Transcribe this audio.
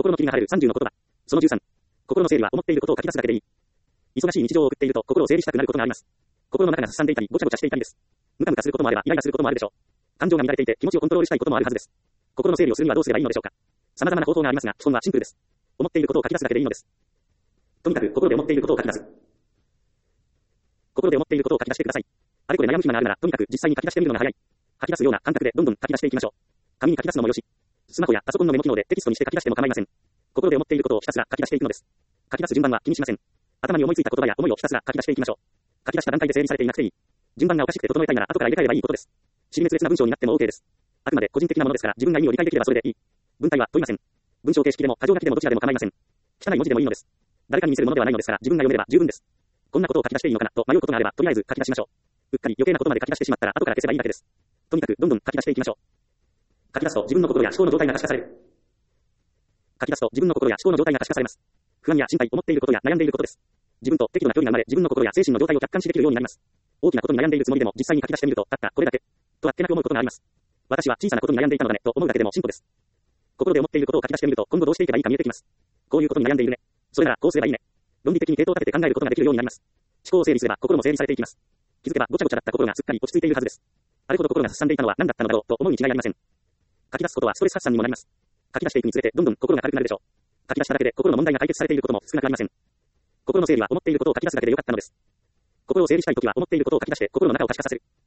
心の霧が晴れる30の言葉。その13。心の整理は思っていることを書き出すだけでいい。忙しい日常を送っていると心を整理したくなることがあります。心の中がすさんでいたり、ごちゃごちゃしていたりです。ムカムカすることもあれば、イライラすることもあるでしょう。感情が乱れていて気持ちをコントロールしたいこともあるはずです。心の整理をするにはどうすればいいのでしょうか。様々な方法がありますが、基本はシンプルです。思っていることを書き出すだけでいいのです。とにかく心で思っていることを書き出す。心で思っていることを書き出してください。あれこれ悩む暇があるなら、とにかく実際に書き出してみるのが早い。書き出すような感覚でどんどん書き出していきましょう。紙に書き出すのもよし、スマホやパソコンのメモ機能でテキストにして書き出しても構いません。心で思っていることをひたすら書き出していくのです。書き出す順番は気にしません。頭に思いついた言葉や思いをひたすら書き出していきましょう。書き出した段階で整理されていなくていい。順番がおかしくて整えたいなら後から入れ替えればいいことです。尻滅裂な文章になっても OK です。あくまで個人的なものですから自分が意味を理解できればそれでいい。文体は問いません。文章形式でも箇条書きでもどちらでも構いません。汚い文字でもいいのです。誰かに見せるものではないのですから自分が読めれば十分です。こんなことを書き出していいのかなと迷うことがあればとりあえず書き出しましょう。うっかり余計なことまで書き出してしまったら後から消せばいいだけです。とにかくどんどん書き出していきましょう。書き出すと自分の心や思考の状態が可視化される。書き出すと自分の心や思考の状態が可視化されます。不安や心配、思っていることや悩んでいることです。自分と適度な距離が生まれ、自分の心や精神の状態を客観視できるようになります。大きなことに悩んでいるつもりでも実際に書き出してみると、たったこれだけとあっけなく思うことがあります。私は小さなことに悩んでいたのだねと思うだけでも進歩です。心で思っていることを書き出してみると、今後どうしていけばいいか見えてきます。こういうことに悩んでいるね。それならこうすればいいね。論理的に系統を立てて考えることができるようになります。思考を整理すれば心も整理されていきます。気づけばごちゃごちゃだった心がすっかり落ち着いているはずです。あれほど心がすさんでいたのは何だったのだろうと思うに違いありません。書き出すことはストレス発散にもなります。書き出していくにつれてどんどん心が軽くなるでしょう。書き出しただけで心の問題が解決されていることも少なくありません。心の整理は思っていることを書き出すだけでよかったのです。心を整理したいときは思っていることを書き出して心の中を可視化させる。